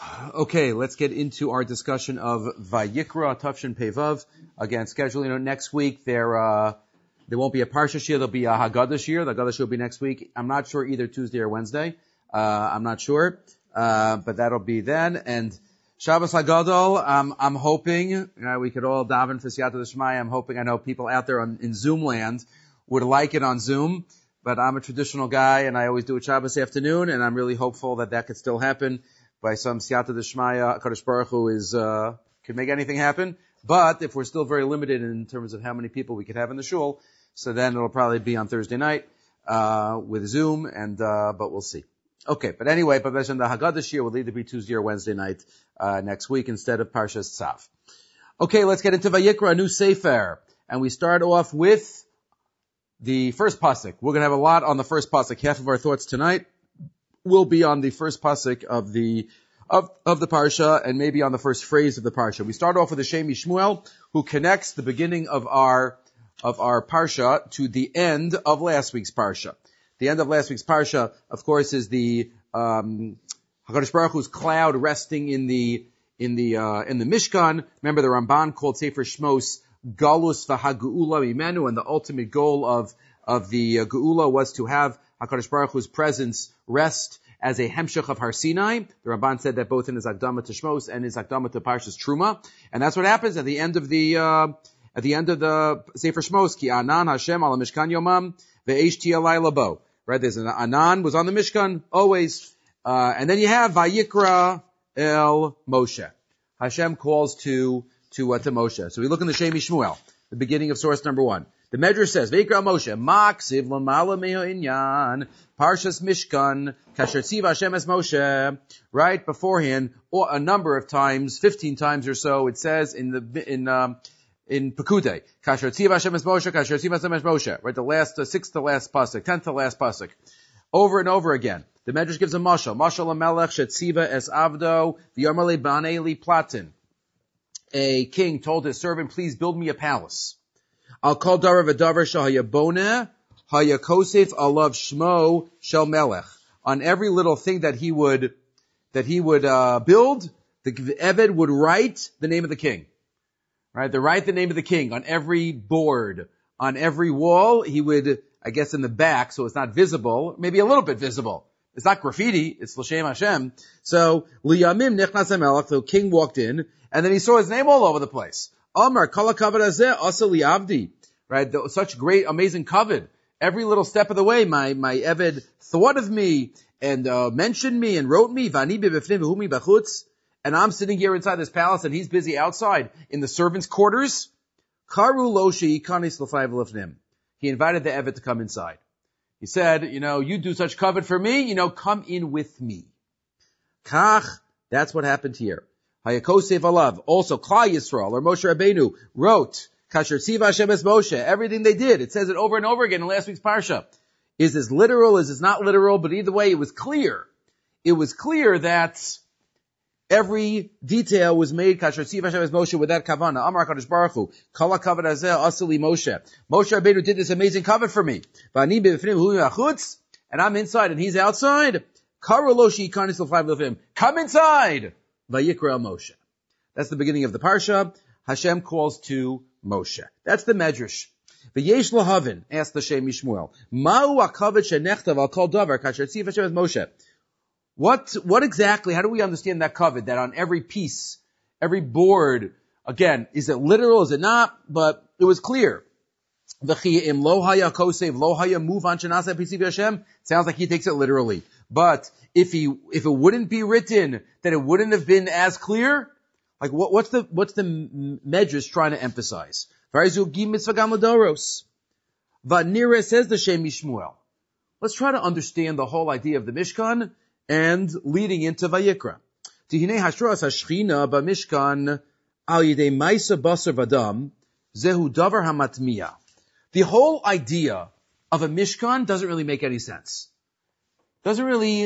Okay, let's get into our discussion of Vayikra Tafshin Pevav. Again, scheduling next week. There won't be a Parsha Shir. There'll be a Haggadah Shir. The Haggadah Shir will be next week. I'm not sure either Tuesday or Wednesday. I'm not sure, but that'll be then. And Shabbos Hagadol. I'm hoping we could all daven for Siyata D'Shmaya. I'm hoping. I know people out there in Zoom land would like it on Zoom, but I'm a traditional guy and I always do it Shabbos afternoon, and I'm really hopeful that could still happen. By some Siyata D'Shmaya, Kadosh Baruch Hu can make anything happen. But if we're still very limited in terms of how many people we could have in the shul, so then it'll probably be on Thursday night, with Zoom, but we'll see. Okay, but anyway, the Haggadah Shir will either be Tuesday or Wednesday night, next week instead of Parshas Tzav. Okay, let's get into Vayikra, a new Sefer. And we start off with the first pasuk. We're gonna have a lot on the first pasuk. Half of our thoughts tonight will be on the first pasuk of the parsha, and maybe on the first phrase of the parsha. We start off with the Shem Yishmuel, who connects the beginning of our parsha to the end of last week's parsha. The end of last week's parsha, of course, is the Hakadosh Baruch Hu's cloud resting in the Mishkan. Remember, the Ramban called Sefer Shmos Galus v'Hageula Mimenu, and the ultimate goal of the Geula was to have HaKadosh Baruch Hu's presence rest as a hemshech of Har Sinai. The Ramban said that both in his Akdama to Shmos and his Akdama to Parshas Truma. And that's what happens at the end of the Sefer Shmos. Ki Anan Hashem ala Mishkan Yomam ve'esh Alai Labo. Right? There's an Anan was on the Mishkan, always. And then you have Vayikra El Moshe. Hashem calls to Moshe. So we look in the Shem Yishmuel, the beginning of source number 1. The Medrash says, Vayikra Moshe, Maksiv Lamala Meho Inyan, Parshas Mishkan, Kasher Tziva Hashem es Moshe. Right beforehand, or a number of times, 15 times or so, it says in Pekudei, Kasher Tziva Hashem es Moshe, Kasher Tziva Hashem es Moshe. Right, the last, 6th to last pasuk, 10th to last pasuk. Over and over again. The Medrash gives a mashal. Mashal HaMelech Shetziva es Avdo, V'yomar Banei li Platin. A king told his servant, please build me a palace. Al kol davar v'davar shahayabona hayakosef alav shmo shel melech. On every little thing that he would build, the Eved would write the name of the king. Right? They write the name of the king on every board, on every wall. He would, I guess, in the back, so it's not visible, maybe a little bit visible. It's not graffiti, it's L'Shem Hashem. So liyamim nichnas hamelech, the king walked in, and then he saw his name all over the place. Amar kala kavod hazeh asa li avdi. Right? Such great, amazing kavod. Every little step of the way, my Eved thought of me and mentioned me and wrote me. Vani b'befnim v'humi b'chutz. And I'm sitting here inside this palace, and he's busy outside in the servants' quarters. Karu lo she'ikanis l'fnei v'lefnim. He invited the Eved to come inside. He said, you do such kavod for me, come in with me. Kach, that's what happened here. Hayakosef alav. Also, Klal Yisrael, or Moshe Rabbeinu, wrote, Kasher Tziva Hashem es Moshe. Everything they did. It says it over and over again in last week's parsha. Is this literal? Is this not literal? But either way, it was clear. It was clear that every detail was made Kasher Tziva Hashem es Moshe with that kavana. Amar HaKadosh Baruch Hu, Kala kavod hazeh asa li Moshe. Moshe Rabbeinu did this amazing kavod for me. V'ani b'befnim v'humi b'chutz. And I'm inside and he's outside. Karu lo she'ikanis l'fnei v'lefnim. Come inside. Vayikra Moshe. That's the beginning of the parsha. Hashem calls to Moshe. That's the Medrash. V'yesh lahavin, asked the Shem Yishmuel. Ma'u hakavod shenechtav al kol davar kasher tziva Hashem es Moshe. What exactly, how do we understand that kavod, that on every piece, every board, again, is it literal, is it not? But it was clear. V'chiyim lo haya kosev, lo haya move on shenasa p'tziva Hashem. Sounds like he takes it literally. But if it wouldn't be written, then it wouldn't have been as clear. Like what's the Medrash trying to emphasize? Vanira says the Shem Yishmuel. Let's try to understand the whole idea of the Mishkan and leading into Vayikra. Tihine hashras hashchina b'Mishkan al yidei ma'isa basar v'adam zehu davar hamatmiya. The whole idea of a Mishkan doesn't really make any sense. Doesn't really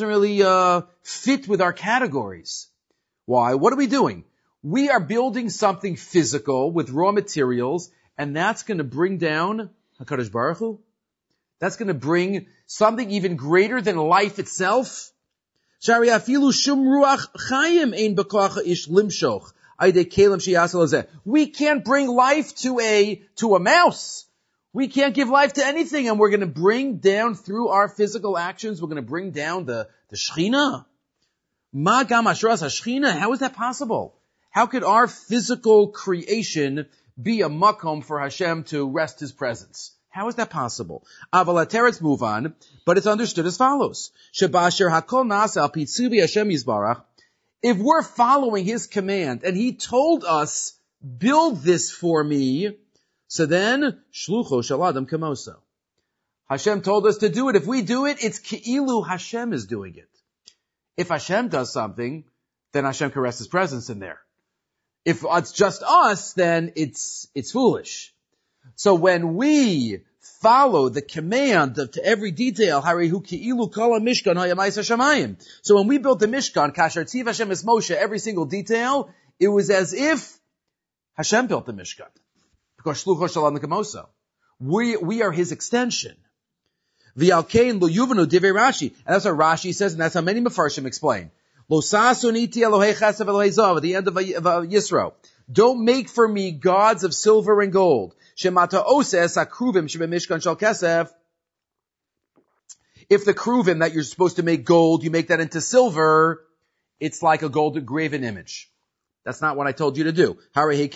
fit with our categories. Why? What are we doing? We are building something physical with raw materials, and that's going to bring down HaKadosh Baruch Hu. That's going to bring something even greater than life itself. Shari afilu shum ruach chayim ein b'koach ish limshoch. We can't bring life to a mouse. We can't give life to anything, and we're going to bring down through our physical actions, we're going to bring down the Shechina. Ma gam ashras hashchina. How is that possible? How could our physical creation be a makom for Hashem to rest His presence? How is that possible? Aval teretz move on, but it's understood as follows: Shebasher hakol nasa al pitzubi Hashem yizbarach. If we're following His command, and He told us, build this for me, so then, shlucho shel adam kamoso. Hashem told us to do it. If we do it, it's ki'ilu Hashem is doing it. If Hashem does something, then Hashem can rest His presence in there. If it's just us, then it's foolish. So when we follow the command to every detail, harihu ki'ilu kol mishkan hayamais hashamayim. So when we built the Mishkan, kasher tziv Hashem es Moshe, every single detail, it was as if Hashem built the Mishkan. Because shlucho shalom nekamoso. We are His extension. V'alkein lo yuvenu divrei Rashi. And that's what Rashi says, and that's how many Mefarshim explain. Lo sasun iti Elohei chesed Elohei zav, at the end of Yisro. Don't make for me gods of silver and gold. Shemata oses akruvim shebe mishkan shal kesef. If the kruvim that you're supposed to make gold, you make that into silver, it's like a gold graven image. That's not what I told you to do. And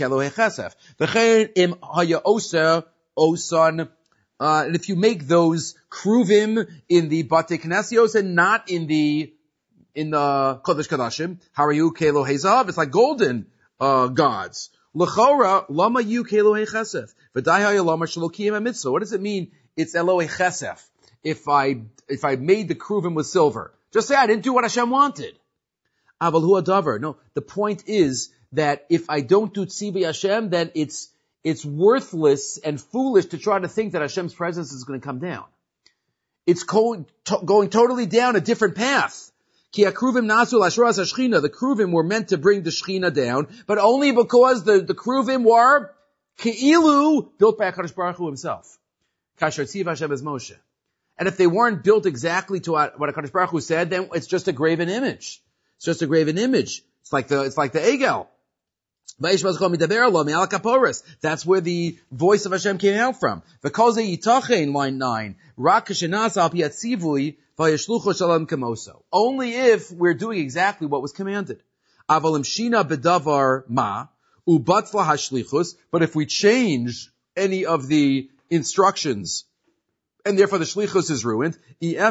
if you make those kruvim in the Bate Knesios and not in the Kodesh Kadashim, harayu kelo hezav, it's like golden gods. L'chora lama yu kelo hechesef. V'dai lama shalokiyim mitzvah. What does it mean? It's Elohei chesef. If I made the kruvim with silver, just say I didn't do what Hashem wanted. Aval hu adavar. No, the point is that if I don't do tzibei Hashem, then it's worthless and foolish to try to think that Hashem's presence is going to come down. It's going totally down a different path. Ki akruvim nasu l'ashras hashchina. The kruvim were meant to bring the Shechina down, but only because the kruvim were ke'ilu built by HaKadosh Baruch Hu Himself. Kasher tziv Hashem es Moshe. And if they weren't built exactly to what HaKadosh Baruch Hu said, then it's just a graven image. It's just a graven image. It's like the Egel. That's where the voice of Hashem came out from. Line 9. Only if we're doing exactly what was commanded. But if we change any of the instructions, and therefore the shlichus is ruined, there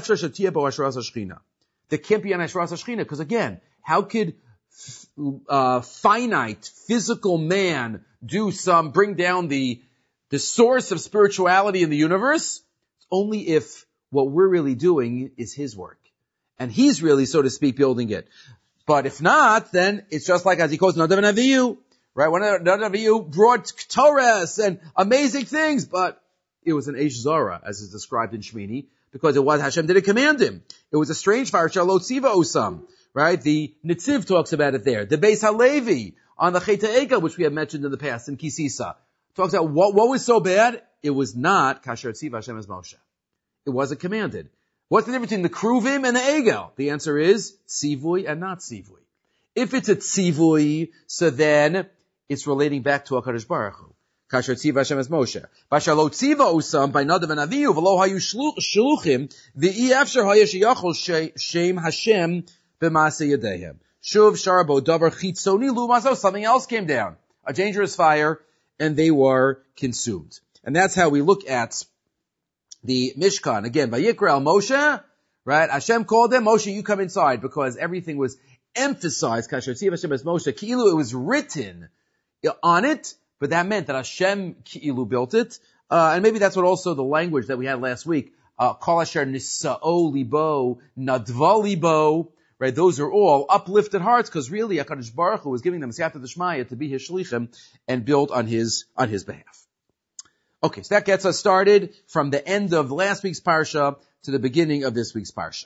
can't be an Ashras HaShechina, because again, how could finite, physical man bring down the source of spirituality in the universe? Only if what we're really doing is His work. And He's really, so to speak, building it. But if not, then it's just like as He calls Nadav and Avihu, right? When Nadav and Avihu brought Torahs and amazing things, but it was an Eish Zara, as is described in Shmini, because it was Hashem didn't command him. It was a strange fire, Shalot Tziva Osam. Right? The Nitziv talks about it there. The Beis Halevi on the Cheta Ega, which we have mentioned in the past in Kisisa, talks about what was so bad. It was not Kasher Tziv Hashem es Moshe. It wasn't commanded. What's the difference between the Kruvim and the Egel? The answer is Tzivui and not Tzivui. If it's a Tzivui, so then it's relating back to HaKadosh Baruch Hu. Kasher Tziv Hashem es Moshe. Bashalo Tziva Usam by Nadav and Avihu v'lo hayu shluchim v'i afsher haya sheyachol shem Hashem. Shuv sharabo davar chitzoni lumaso. Something else came down, a dangerous fire, and they were consumed. And that's how we look at the Mishkan. Again, Vayikra al Moshe, right? Hashem called them, Moshe, you come inside, because everything was emphasized. Kasher tziv Hashem es Moshe. Ki'ilu, it was written on it, but that meant that Hashem Ki'ilu built it. And maybe that's what also the language that we had last week. Kol asher nisa'o libo, nadva libo. Right, those are all uplifted hearts, because really HaKadosh Baruch Hu was giving them Siyata D'Shmaya to be His shlichim and build on His behalf. Okay, so that gets us started from the end of last week's parsha to the beginning of this week's parsha.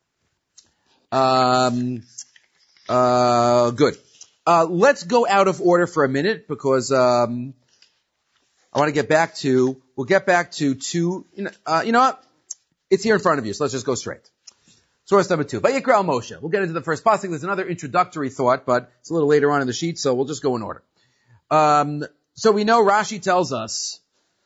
Good. Let's go out of order for a minute, because I want to get back to. We'll get back to two. You know what? It's here in front of you, so let's just go straight. Source number 2. Vayikra al Moshe. We'll get into the first pasuk. There's another introductory thought, but it's a little later on in the sheet, so we'll just go in order. So we know Rashi tells us,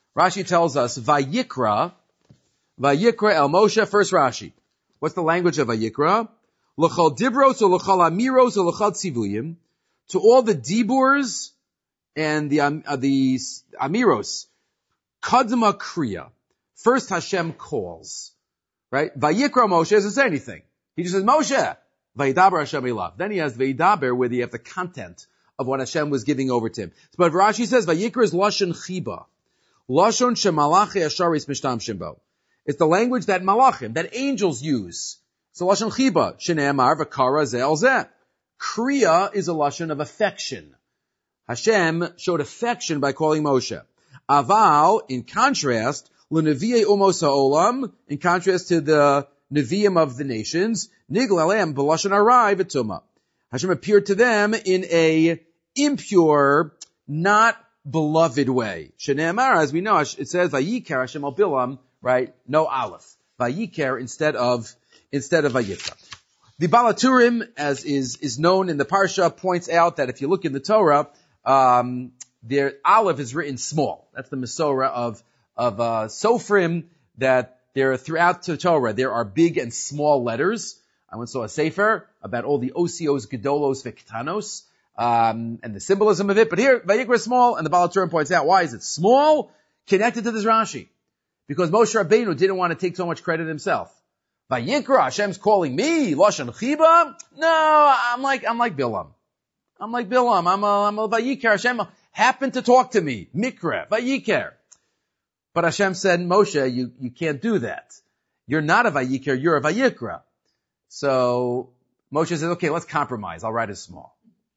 Vayikra el Moshe, first Rashi. What's the language of Vayikra? L'chol dibros or l'chol amiros or l'chol tzivuyim. To all the diburs and the amiros. Kadma kriya. First Hashem calls. Right? Vayikra Moshe doesn't say anything. He just says, Moshe. Vayidaber Hashem ilav. Then he has Vayidaber where you have the content of what Hashem was giving over to him. But Rashi says, Vayikra is Lashon Chiba. Lashon shemalachi asharis mishtamshim bo. It's the language that malachim, that angels use. So Lashon Chiba. Shene'emar v'kara ze'el zeh. Kriya is a Lashon of affection. Hashem showed affection by calling Moshe. Aval, in contrast, l'nevi'ei umos ha'olam, in contrast to the Nevi'im of the nations, nigla alem b'lashon arai v'tuma. Hashem appeared to them in a impure, not beloved way. Shene'emar, as we know, it says, Vayikar Hashem al Bilam, right? No aleph. Vayikar instead of Vayikra. The Balaturim, as is known in the Parsha, points out that if you look in the Torah, their aleph is written small. That's the Masorah of Sofrim, that there throughout the Torah, there are big and small letters. I once saw a sefer about all the osios, gedolos, vektanos, and the symbolism of it. But here, Vayikra is small, and the Balaturim points out, why is it small? Connected to this Rashi. Because Moshe Rabbeinu didn't want to take so much credit himself. Vayikra, Hashem's calling me, Lashon Chiba? No, I'm like Bilam. I'm a Vayikra. Hashem happened to talk to me. Mikra, Vayikra. But Hashem said, Moshe, you can't do that. You're not a Vayikra, you're a Vayikra. So Moshe says, okay, let's compromise. I'll write it small.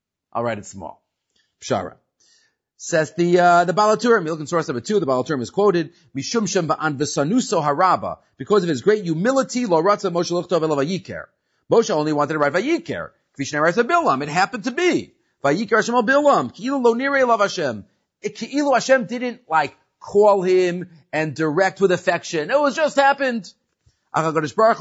Pshara. Says the Balaturim, you look in source number 2, the Balaturim is quoted, Mishum Shem Ba'an V'sanuso Haraba, because of his great humility, Lo Ratza Moshe L'chtov Ela Vayikra. Moshe only wanted to write Vayikra. Kvishne writes a Bilam, it happened to be. Vayikra Hashem al Bilam, Ki'ilu Lo Nirei Elav Hashem. Ki'ilu Hashem didn't call him and direct with affection. It was just happened. But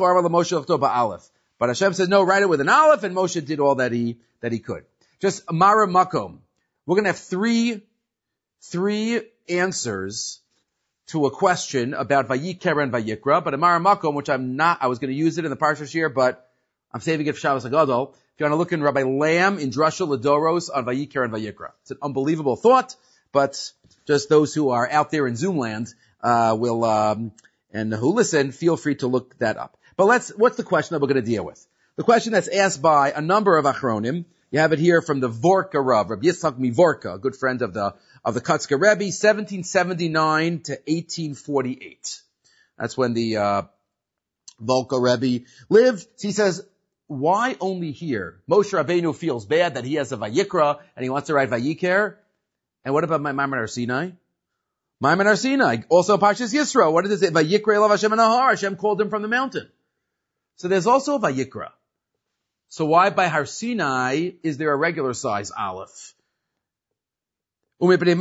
Hashem says, no, write it with an aleph, and Moshe did all that he could. Just Amara Makom. We're going to have three answers to a question about Vayikra and Vayikra, but Amara Makom, which I was going to use it in the Parsha here, but I'm saving it for Shabbos HaGadol. If you want to look in Rabbi Lamb in Drasha Ladoros on Vayikra and Vayikra. It's an unbelievable thought, but just those who are out there in Zoom land, and who listen, feel free to look that up. But what's the question that we're going to deal with? The question that's asked by a number of Achronim. You have it here from the Vorka Rav, Rabbi Yitzchak Mivorka, a good friend of the Kotzker Rebbe, 1779 to 1848. That's when the Volka Rebbe lived. So he says, why only here? Moshe Rabbeinu feels bad that he has a Vayikra and he wants to write Vayikra. And what about Maimon Har Sinai? Maimon Har Sinai, also Parshas Yisro. What does it say? Vayikra elav Hashem Nahar. Hashem called him from the mountain. So there's also a Vayikra. So why by Har Sinai is there a regular size aleph? Or at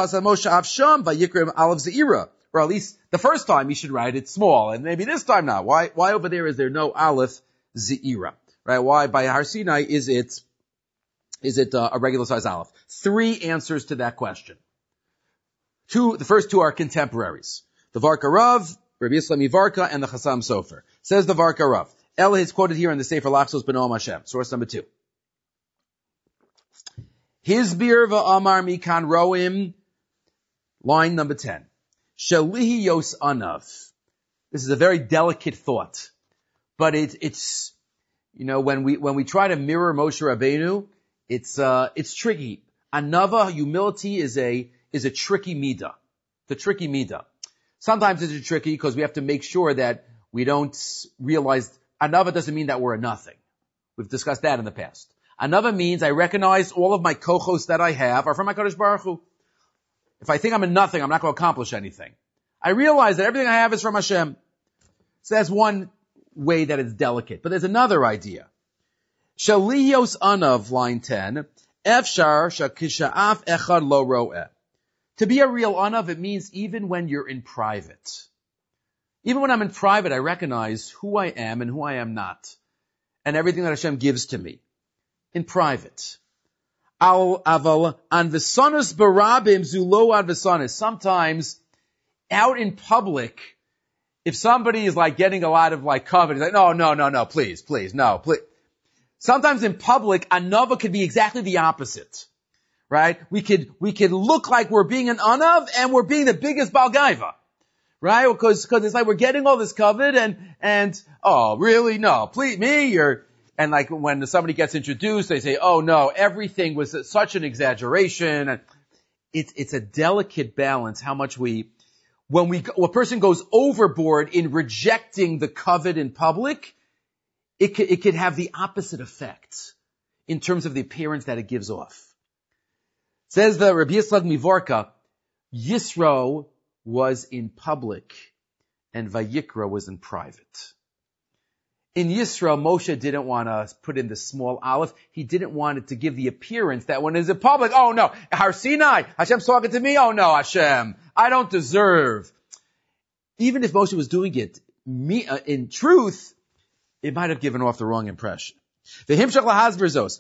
least the first time you should write it small, and maybe this time not. Why over there is there no aleph ze'ira? Right? Why by Har Sinai is it a regular size aleph? 3 answers to that question. The first 2 are contemporaries. The Varka Rav, Rabbi Yisrael Mivarka, and the Chassam Sofer. Says the Varka Rav. Ela is quoted here in the Sefer Lachsos B'Noam Hashem, source number 2. Hizbir v'amar mikan roim, line number 10. Shalihi yos anav. This is a very delicate thought, but it's when we try to mirror Moshe Rabbeinu, it's tricky. Anava, humility, is a tricky midah. The tricky midah. Sometimes it's tricky because we have to make sure that we don't realize. Anava doesn't mean that we're a nothing. We've discussed that in the past. Anava means I recognize all of my kochos that I have are from HaKadosh Baruch Hu. If I think I'm a nothing, I'm not going to accomplish anything. I realize that everything I have is from Hashem. So that's one way that it's delicate. But there's another idea. Shaliyos anav, line 10. Efshar shakisha'af echad lo ro'eh. To be a real anav, it means even when you're in private. Even when I'm in private, I recognize who I am and who I am not, and everything that Hashem gives to me. In private. Aval anvesanus barabim zulo anvesanus. Sometimes, out in public, if somebody is like getting a lot of like covet, he's like, no, please, no, please. Sometimes in public, anava could be exactly the opposite. Right? We could look like we're being an anav and we're being the biggest balgaiva. Right? Because it's like we're getting all this covet and oh, really? No, please, me? And like when somebody gets introduced, they say, oh no, everything was such an exaggeration. And it's a delicate balance how much when a person goes overboard in rejecting the covet in public, it could have the opposite effect in terms of the appearance that it gives off. Says the Rabbi Yitzchak Mivorka, Yisro was in public and Vayikra was in private. In Yisro, Moshe didn't want to put in the small aleph. He didn't want it to give the appearance that when it's in public, oh no, Har Sinai, Hashem's talking to me, oh no, Hashem, I don't deserve. Even if Moshe was doing it, in truth, it might have given off the wrong impression. In our parsha,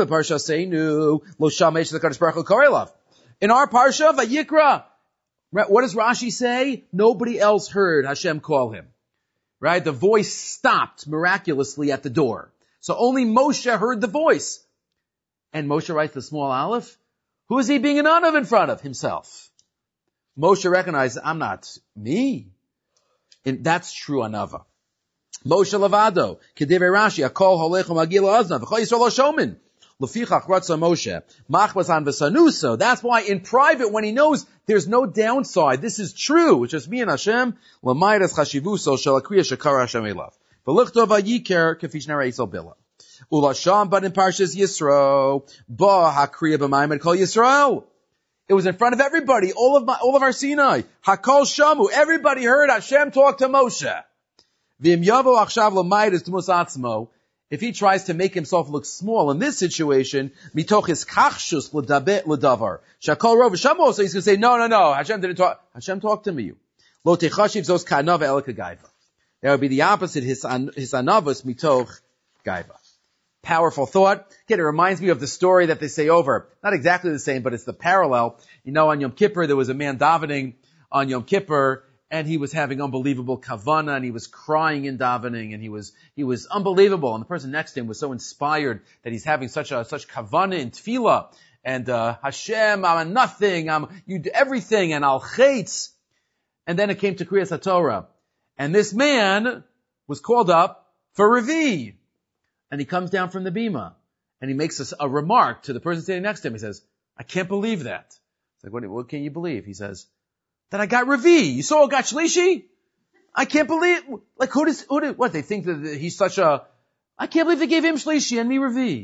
Vayikra, what does Rashi say? Nobody else heard Hashem call him. Right? The voice stopped miraculously at the door. So only Moshe heard the voice. And Moshe writes the small aleph. Who is he being an anav in front of? Himself. Moshe recognized, I'm not me. And that's true anava. Moshe Levado, Kedivei Rashi, Akol Holechom Agila Aznav, V'chol Yisrael Lo Shomin. Lefichach Ratza Moshe, Machbasan V'sanuso. That's why in private, when he knows there's no downside, this is true, it's just me and Hashem, L'mayras Chashivuso Shel Akriya Shekara Hashem Elav. V'lichtov Vayiker, Kefish Nara Yisrael Bila. Ulasham, but in Parshas Yisro, Ba Hakriya B'mayim Kol Yisrael. It was in front of everybody, all of our Sinai. Hakol Shamu, everybody heard Hashem talk to Moshe. V'im Yavo Achshav L'mayras T'mus Atzmo. If he tries to make himself look small in this situation, mitoch his kachshus l'davar. Shakol rov shamo, so he's going to say, no, Hashem didn't talk. Hashem talked to me. Lo techashiv zos ka'anava el ka'gaiva. That would be the opposite, his anavos mitoch gaiva. Powerful thought. Again, it reminds me of the story that they say over. Not exactly the same, but it's the parallel. You know, on Yom Kippur, there was a man davening on Yom Kippur, and he was having unbelievable kavanah, and he was crying in davening, and he was unbelievable. And the person next to him was so inspired that he's having such kavanah in tefillah. And, Hashem, I'm a nothing, you do everything, and I'll chaitz. And then it came to Kriyas HaTorah. And this man was called up for Revi. And he comes down from the bima, and he makes a remark to the person standing next to him. He says, I can't believe that. It's like, what can you believe? He says, that I got Revi. You saw I got Shlishi? I can't believe, like who did, what, they think that he's I can't believe they gave him Shlishi and me Revi.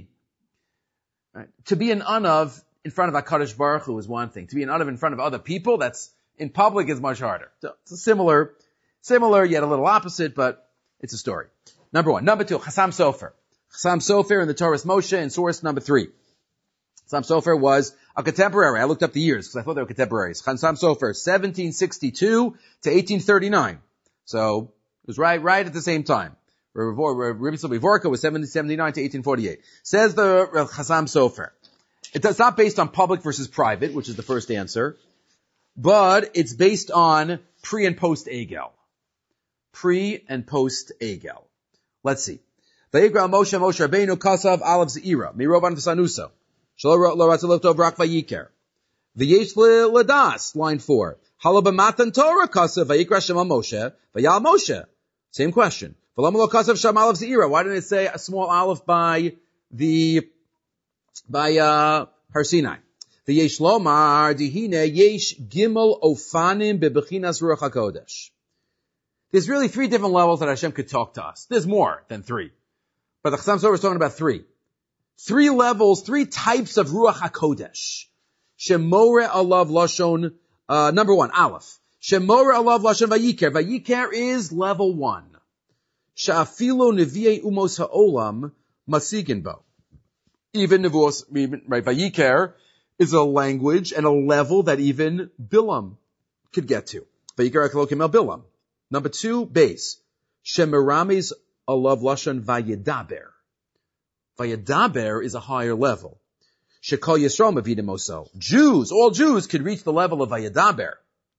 Right. To be an anav in front of HaKadosh Baruch Hu is one thing. To be an anav in front of other people, that's, in public is much harder. So it's a similar, yet a little opposite, but it's a story. Number one. Number two, Chassam Sofer. Chassam Sofer in the Torah's Moshe in source number 3. Chassam Sofer was a contemporary. I looked up the years because I thought they were contemporaries. Chassam Sofer, 1762 to 1839. So it was right at the same time. Rabbi Vorka was 1779 to 1848. Says the Chassam Sofer. It's not based on public versus private, which is the first answer, but it's based on pre and post Egel. Pre and post Egel. Let's see. Vayigra Moshe Rabbeinu Kasav Alav Zeira Mirovan V'Sanuso. V'yesh l'das, line 4. Halabamatan Torah kasav vayikra shema Moshe vayal Moshe. Same question. V'lamalo kasav shema alav zeira. Why didn't it say a small aleph by Har Sinai? V'yesh lomar dihine yesh gimel ofanim bebechinas ruach hakodesh. There's really 3 different levels that Hashem could talk to us. There's more than 3, but the Chassam Sofer is talking about 3. 3 levels, 3 types of Ruach HaKodesh. Shemore alav lashon, number 1, Aleph. Shemore alav lashon Vayiker. Vayiker is level 1. Sha'afilo nevi'ei umos ha'olam masigin bo. Even Nevuos, right, Vayiker is a language and a level that even Bilam could get to. Vayiker Elokim el Bilam. Number 2, base. Shemiramis alav lashon vayedaber. Vayedaber is a higher level. Shekol Yisrael mavidim oso. Jews, all Jews could reach the level of vayedaber.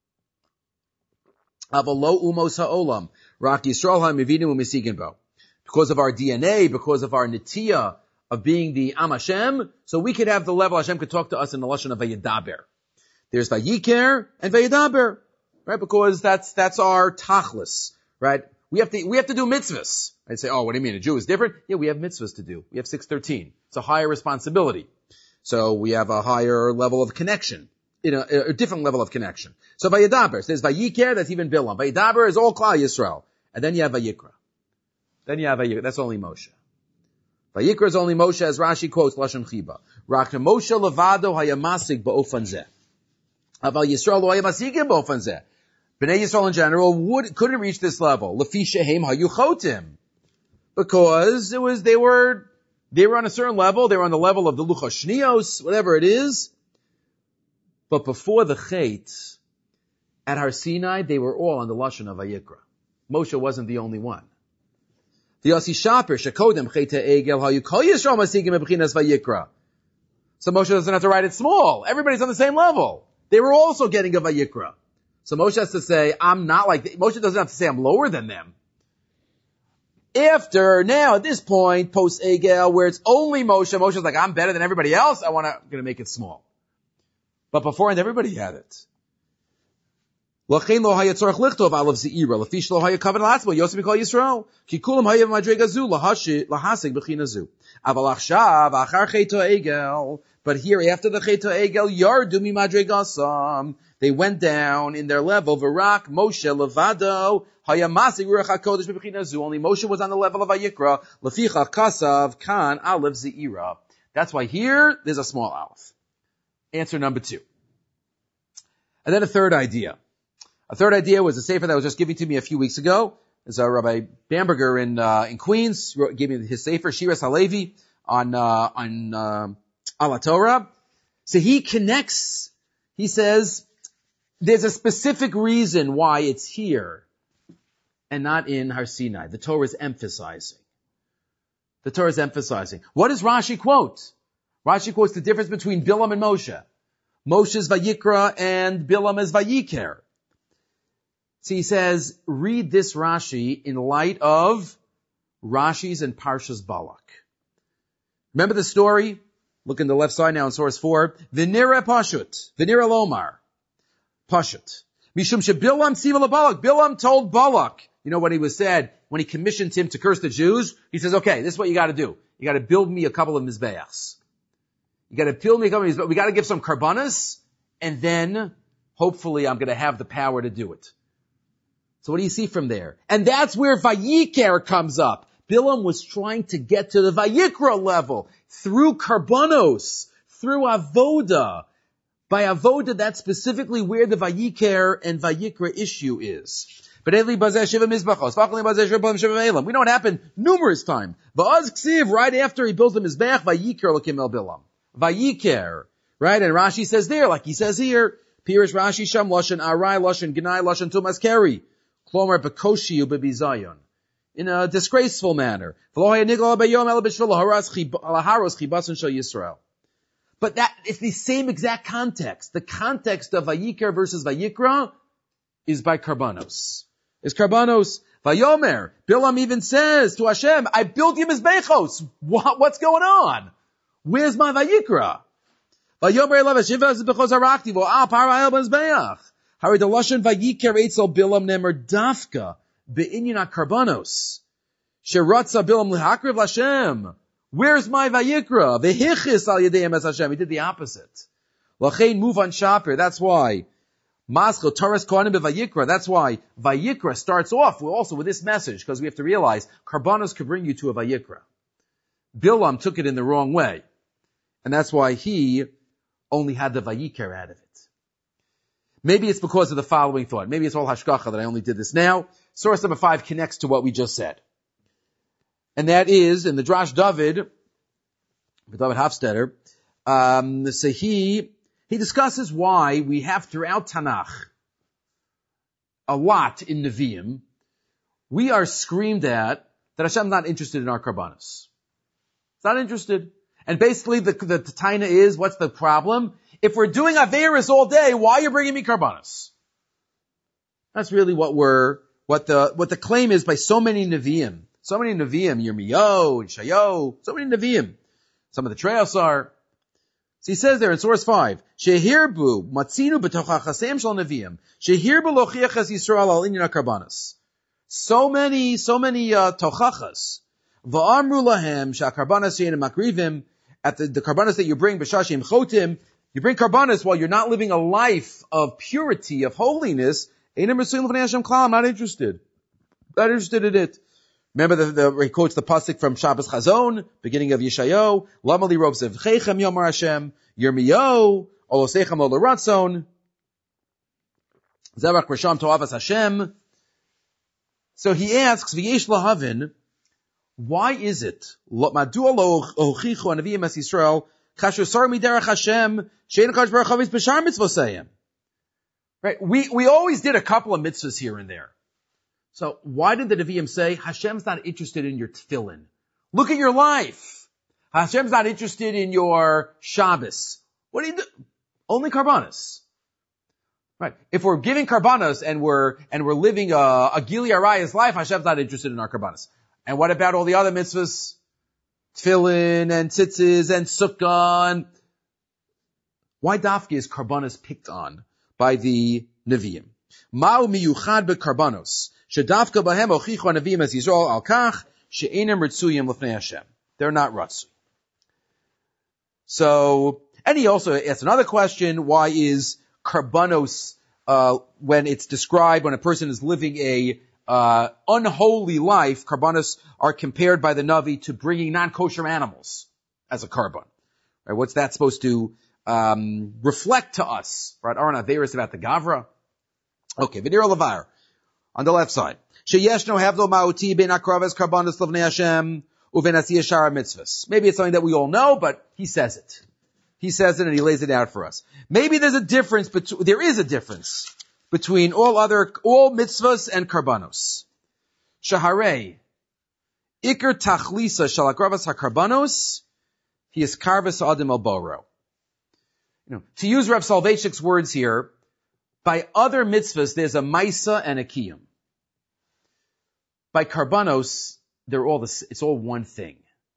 Avalo umos ha'olam. Rak Yisrael ha'mevidim u'mesikin bo. Because of our DNA, because of our netiya of being the Am Hashem, so we could have the level Hashem could talk to us in the lashon of vayedaber. There's vayiker and vayedaber, right? Because that's our tachlis, right? We have to do mitzvahs. I'd say, oh, what do you mean? A Jew is different? Yeah, we have mitzvahs to do. We have 613. It's a higher responsibility. So we have a higher level of connection, a different level of connection. So vayedaber, there's vayiker, that's even Bilam. Vayedaber is all Klal Yisrael. And then you have vayikra. That's only Moshe. Vayikra is only Moshe, as Rashi quotes, Lashon Chiba. Rak Moshe levado hayamasig ba'ofan zeh. Aval Yisrael lo hayamasigim ba'ofan zeh. Bnei Yisrael in general couldn't reach this level. Lefi shehem hayuchotim. Because they were on a certain level, they were on the level of the Luchos Shnios, whatever it is. But before the Chet, at Har Sinai, they were all on the Lashon of Vayikra. Moshe wasn't the only one. The Yossi Shaper, Shekodem Chet Egel Hayukol Yisrael Masigim Ebechinas Vayikra. So Moshe doesn't have to write it small. Everybody's on the same level. They were also getting a Vayikra. So Moshe has to say, I'm not like, Moshe doesn't have to say I'm lower than them. After, now, at this point, post Egel, where it's only Moshe's like, I'm better than everybody else, I'm gonna make it small. But beforehand, everybody had it. L'chein lo haya tzorach lichtov alav ze'ira, l'fish lo haya kavan l'atzmo, Yosef mikol Yisrael, ki kulam haya b'madrega zu, lahasig b'china zu. Aval achshav, achar cheito Egel, but here, after the cheito Egel, yardu mi madregasam, they went down in their level, v'rak Moshe levado, hayamasig ruach hakodesh b'china zu, only Moshe was on the level of Vayikra, leficha kasav kan alav ze'ira. That's why here, there's a small aleph. Answer number 2. And then a third idea. A third idea was a sefer that was just given to me a few weeks ago. There's a Rabbi Bamberger in Queens, gave me his sefer, Shiras Halevi, on Ala Torah. So he connects, he says, there's a specific reason why it's here and not in Har Sinai. The Torah is emphasizing. What does Rashi quote? Rashi quotes the difference between Bilam and Moshe. Moshe's Vayikra and Bilam is Vayiker. So he says, read this Rashi in light of Rashi's and Parshas Balak. Remember the story? Look in the left side now in source 4. V'nira Pashut. V'nira Lomar. Pashut. Mishum sheBilam tziva leBalak. Bilam told Balak, you know what he was said, when he commissioned him to curse the Jews, he says, okay, this is what you gotta do. You gotta build me a couple of mizbeachs. You gotta build me a couple of mizbeachs. We gotta give some karbanas, and then, hopefully, I'm gonna have the power to do it. So what do you see from there? And that's where Vayiker comes up. Bilam was trying to get to the Vayikra level through karbanos, through avoda. By avoda, that's specifically where the Vayiker and Vayikra issue is. We know what happened numerous times. Right after he built the Mizbech, Vayiker l'kim el Bilam. Vayiker. Right? And Rashi says there, like he says here, Pirish Rashi Sham Lashon Arai, Lashon Gnai, Lashon Tumas Keri. Klomer Bekoshi Ubebizayon. In a disgraceful manner. But that, it's the same exact context. The context of Vayiker versus Vayikra is by Karbanos. Is Karbanos. Vayomer. Bilam even says to Hashem, I built you Mizbechos. What's going on? Where's my Vayikra? Vayomer Elav Hashiva Zibechos Harakti Vo'al Para'el Mizbeach. Hari the Lashon Vayiker Eitzel Bilam Nemer Dafka Be'inyan Karbanos. Sheratza Bilam Lihakriv Lashem. Where's my Vayikra? Vehichis al Yedeyim as Hashem. He did the opposite. Lachein move on Shapir. That's why. Maschel Taras Kohanim beVayikra. That's why Vayikra starts off also with this message, because we have to realize Karbanos could bring you to a Vayikra. Bilam took it in the wrong way. And that's why he only had the Vayiker out of it. Maybe it's because of the following thought. Maybe it's all hashgacha that I only did this now. Source number 5 connects to what we just said. And that is, in the Drash David Hofstetter, so he discusses why we have throughout Tanakh a lot in Nevi'im, we are screamed at that Hashem's not interested in our karbanos. It's not interested. And basically the taina is, what's the problem? If we're doing Averis all day, why are you bringing me karbanos? That's really what the claim is by so many Nevi'im. So many Nevi'im, Yirmiyahu, and Shayo, so many Nevi'im. Some of the Treos are. So he says there in source 5, Shehirbu, Matzinu b'tochachasem shel Nevi'im, Shehirbu lochiachas Yisrael al inyan karbanos. So many tochachas. Va'amru lahem sha'karbanos she'enim makrivim, at the karbanos that you bring, b'shashim chotim, you bring karbanos while you're not living a life of purity, of holiness. I'm not interested. Not interested in it. Remember he quotes the pasuk from Shabbos Chazon, beginning of Yeshayo, Lama li rov zevchechem yomar Hashem, Yirmiyahu, olosechem lo l'ratzon, zevach risham to'avas Hashem. So he asks, v'yesh lahavin, why is it, madua lo ochichu anaviyim es Yisrael, kasher sar miderach Hashem, she'en kadosh baruch hu b'shar mitzvosayim. Right? We always did a couple of mitzvahs here and there. So why did the Nevi'im say, Hashem's not interested in your tefillin? Look at your life. Hashem's not interested in your Shabbos. What do you do? Only karbanos. Right. If we're giving karbanos and we're living a Gili Araya's life, Hashem's not interested in our karbanos. And what about all the other mitzvahs? Tefillin and tzitzis and sukkah and... Why dafki is karbanos picked on by the Nevi'im? Ma'u miyuchad bekarbanos. Shedavka bahem ochichu Nevi'im as Yisrael al kach she'enem ritzuyim lefnei Hashem. They're not ratzu. So, and he also asks another question, why is karbanos, when it's described, when a person is living a unholy life, karbanos are compared by the Navi to bringing non-kosher animals as a karban. Right? What's that supposed to reflect to us? Right? Aren't Averis about the Gavra? Okay, V'nir Levar. On the left side. Sheyeshno havlo ma'uti ben akraves karbanos levnei Hashem uven asiyah shara mitzvahs. Maybe it's something that we all know, but he says it. He says it and he lays it out for us. Maybe there is a difference between all mitzvahs and karbanos. Shaharei, ikar tachlisa shal akravas hakarbanos, he is karvas adim al boro. To use Reb Soloveitchik's words here, by other mitzvahs there's a maisa and a kiyum. By karbanos, it's all one thing.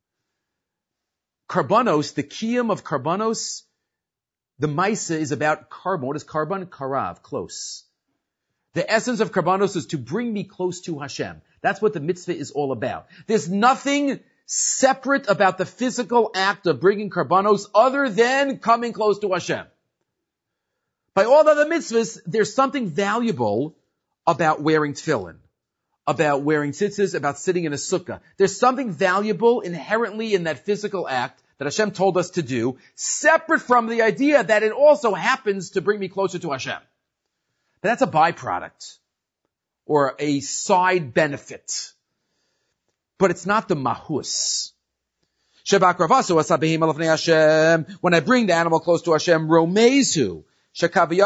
Karbanos, the kiyum of karbanos, the maisa is about carbon. What is carbon? Karav, close. The essence of karbanos is to bring me close to Hashem. That's what the mitzvah is all about. There's nothing separate about the physical act of bringing karbanos other than coming close to Hashem. By all other mitzvahs, there's something valuable about wearing tefillin, about wearing tzitzis, about sitting in a sukkah. There's something valuable inherently in that physical act that Hashem told us to do, separate from the idea that it also happens to bring me closer to Hashem. But that's a byproduct, or a side benefit. But it's not the mahus. When I bring the animal close to Hashem, romezu, it's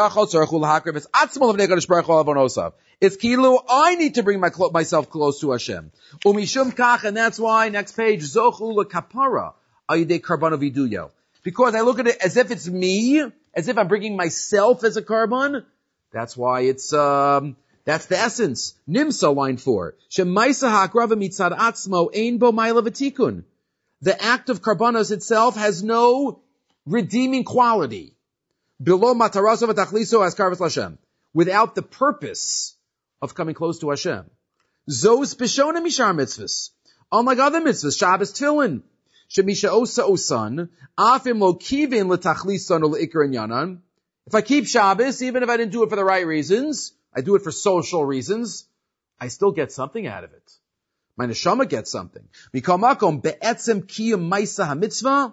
kilu, I need to bring myself close to Hashem. Umishum kach, and that's why, next page, zochu lekapara, ayidei karbano viduyo. Because I look at it as if it's me, as if I'm bringing myself as a karban. That's why it's, that's the essence. Nimsa, line 4. Shemaisa ha'akrava mitzad atzmo ein bo ma'ila v'tikun. The act of karbanos itself has no redeeming quality. Below mataraso v'tachliso as karvas Hashem. Without the purpose of coming close to Hashem. Zos b'shona mishar mitzvahs. Unlike other mitzvahs, Shabbos tefillin. Shemisha osa osan. Afim lo kivin l'tachlisan or l'ikar inyanan. If I keep Shabbos, even if I didn't do it for the right reasons, I do it for social reasons, I still get something out of it. My neshama gets something. Mikol makom be'etzem kiyum ma'isa hamitzvah,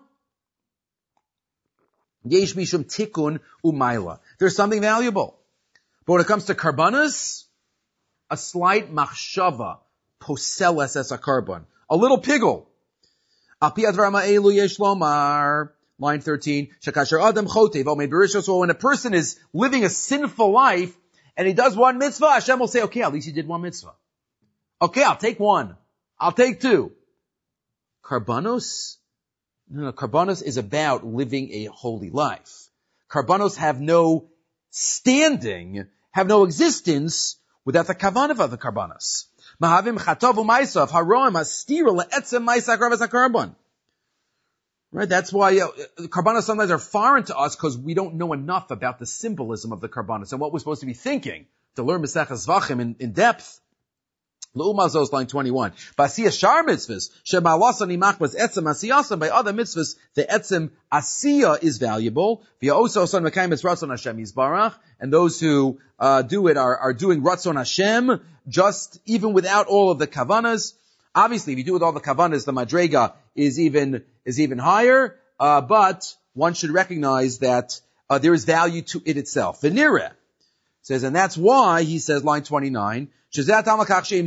yesh mishum tikun u'mayla. There's something valuable. But when it comes to karbanas, a slight machshava poseles as a karban. A little piggle. Al pi advar ma'elu yesh lomar. Line 13. Shekasher adam chotev omed berishos. When a person is living a sinful life, and he does one mitzvah, Hashem will say, okay, at least he did one mitzvah. Okay, I'll take one. I'll take two. Karbanos? No, Karbanos is about living a holy life. Karbanos have no standing, have no existence without the kavanah of the Karbanos. Mahavim chatav u'maisav haroim hastira le'etzem maisak ravas hakarban. Right, that's why Karbanos sometimes are foreign to us because we don't know enough about the symbolism of the Karbanos and what we're supposed to be thinking to learn Maseches Zvachim in depth. L'umazos, line 21. Basiya shar mitzvahs, she'ma'alasa nimach was etzem asiyasam. By other mitzvahs, the etzem asiya is valuable. V'ya'osa osan mekayim es ratzon Hashem yizbarach. And those who do it are doing ratzon Hashem, just even without all of the kavanas. Obviously, if you do with all the kavanas, the madrega is even higher. But one should recognize that there is value to it itself. V'nireh says, and that's why he says, line 29. If you have somebody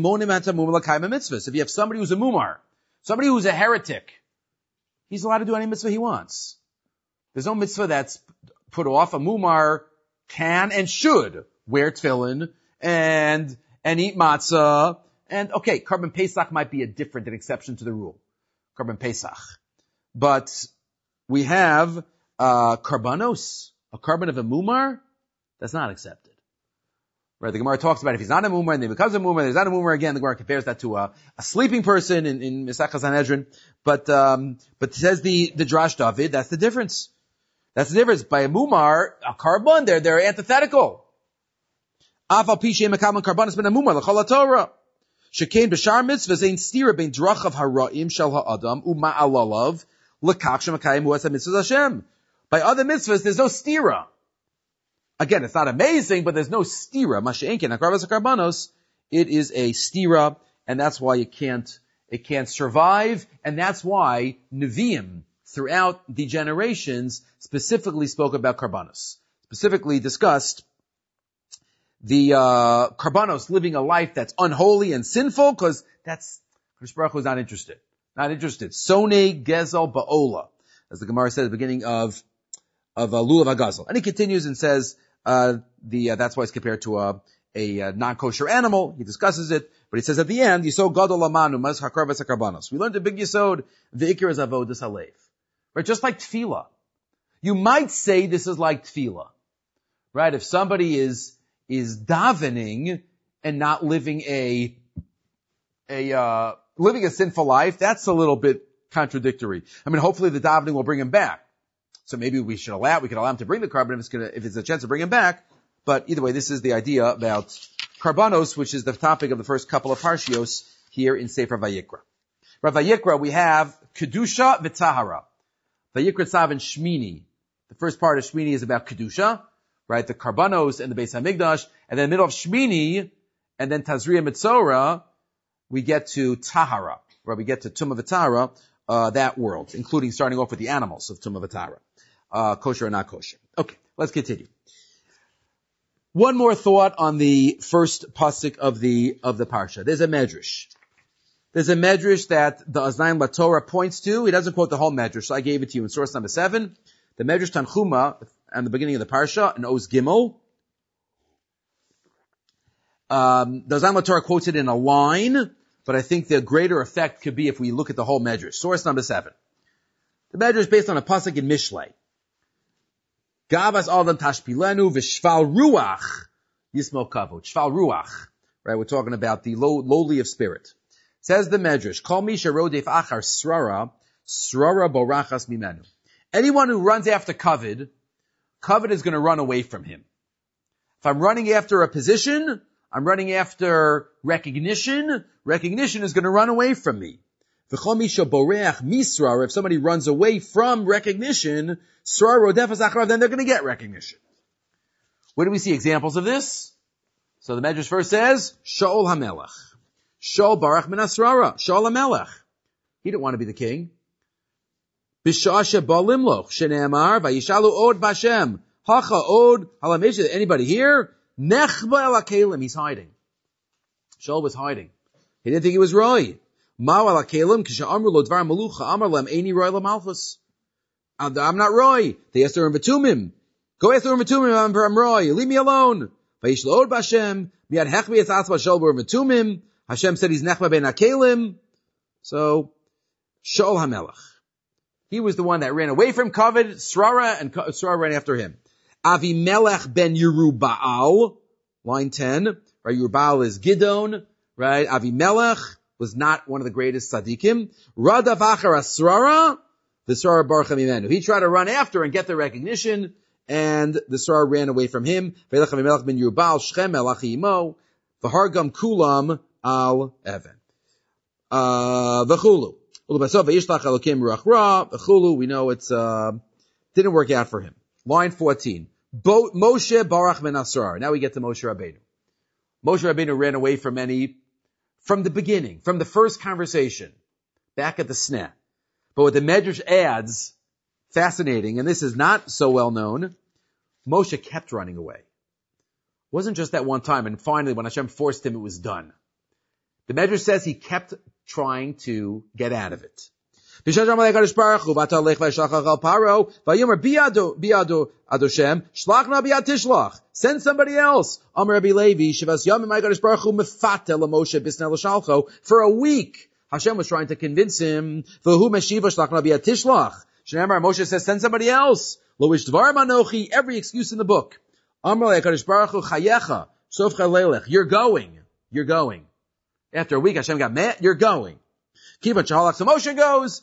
who's a mumar, somebody who's a heretic, he's allowed to do any mitzvah he wants. There's no mitzvah that's put off. A mumar can and should wear tefillin and eat matzah. And okay, Karban Pesach might be an exception to the rule. Karban Pesach. But we have karbanos, a carbon of a mumar, that's not accepted. Right, the Gemara talks about if he's not a mumar and then becomes a mumar, there's not a mumar again. The Gemara compares that to a sleeping person in Mesachas Sanhedrin. But says the Drash David, that's the difference. That's the difference. By a mumar, a carbon, they're antithetical. Afal pishe mekam karbanos ben a mumar l'chol Torah. Shekain b'shar mitzvahs ein stira bein drachav hara'im shel ha'adam u'ma'alalav l'kach shemakayim hu'asa mitzvahs Hashem. By other mitzvahs, there's no stira. Again, it's not amazing, but there's no stira. Masha'enkin, akarvas karbanos, it is a stira, and that's why it can't survive, and that's why Nevi'im, throughout the generations, specifically spoke about karbanos. Specifically discussed the karbanos living a life that's unholy and sinful, because that's, Kadosh Baruch Hu is not interested. Not interested. Sonei gezel ba'ola, as the Gemara said at the beginning of Lulav HaGazel. And he continues and says, that's why it's compared to a non-kosher animal. He discusses it, but he says at the end, Yisod gadol amanu mas hakar v'sakarbanos. We learned a big Yisod, v'ikir is avodas halev. Right? Just like tefillah. You might say this is like tefillah. Right? If somebody is davening and not living a sinful life, that's a little bit contradictory. I mean, hopefully the davening will bring him back. So maybe we could allow him to bring the carbon if it's a chance to bring him back. But either way, this is the idea about karbanos, which is the topic of the first couple of parshios here in Sefer Vayikra. Rav Vayikra, we have Kedusha v'Tahara. Vayikra Tzav and Shmini. The first part of Shmini is about Kedusha, right? The karbanos and the Beis HaMikdash. And then in the middle of Shmini, and then Tazria Mitzora, we get to Tahara, where we get to Tumah v'Tahara, that world, including starting off with the animals of Tumah v'Tahara. Kosher or not kosher. Okay, let's continue. One more thought on the first pasuk of the parsha. There's a medrash. There's a medrash that the Aznaim LaTorah points to. He doesn't quote the whole medrash, so I gave it to you in source number 7. The medrash Tanchuma, at the beginning of the parsha, in Oz Gimel. The Aznaim LaTorah quotes it in a line, but I think the greater effect could be if we look at the whole medrash. Source number 7. The medrash is based on a pasuk in Mishlei. Gavas Adam Tashpilenu v'shval ruach yismo kavod. Shval ruach. Right, we're talking about the lowly of spirit. Says the Medrash, Kol mi sherodef achar srara borachas mimenu. Anyone who runs after kavod is going to run away from him. If I'm running after a position, I'm running after recognition is going to run away from me. If somebody runs away from recognition, then they're going to get recognition. Where do we see examples of this? So the Medrash first says, Shaul HaMelech. Shaul Barach min Asrara. Shaul HaMelech. He didn't want to be the king. B'sha'ah shebalimloch, shene'amar, vayishalu od b'Hashem. Hacha od halamish. Anybody here? Nechba el hakelim. He's hiding. Shaul was hiding. He didn't think he was Roy. I'm not Roy. They asked Urim V'Tumim. Go ask Urim V'Tumim, I'm Roy. Leave me alone. Vayishlod b'Hashem, miyad hechvi es atzma shol b'ur v'tumim. Hashem said he's nechma ben hakelim. So, Shaul HaMelech. He was the one that ran away from Kavod, Srara, and Srara ran after him. Avimelech ben Yerubbaal, line 10, right? Yerubbaal is Gidon, right? Avimelech was not one of the greatest tzaddikim. Radav achar Srara, the Srara baruch mimenu. He tried to run after and get the recognition, and the Srara ran away from him. V'elech Avimelech ben Yerubbaal, Shechem melach imo, v'hargam kulam al even. V'chulu. We know it's, didn't work out for him. Line 14. Moshe Barach ben Asrar. Now we get to Moshe Rabbeinu. Moshe Rabbeinu ran away from the beginning, from the first conversation, back at the sneh. But what the Medrash adds, fascinating, and this is not so well known, Moshe kept running away. It wasn't just that one time, and finally when Hashem forced him, it was done. The Medrash says he kept trying to get out of it. Send somebody else. For a week, Hashem was trying to convince him. Moshe says, send somebody else. Every excuse in the book. You're going. After a week, Hashem got mad. You're going. So Moshe goes.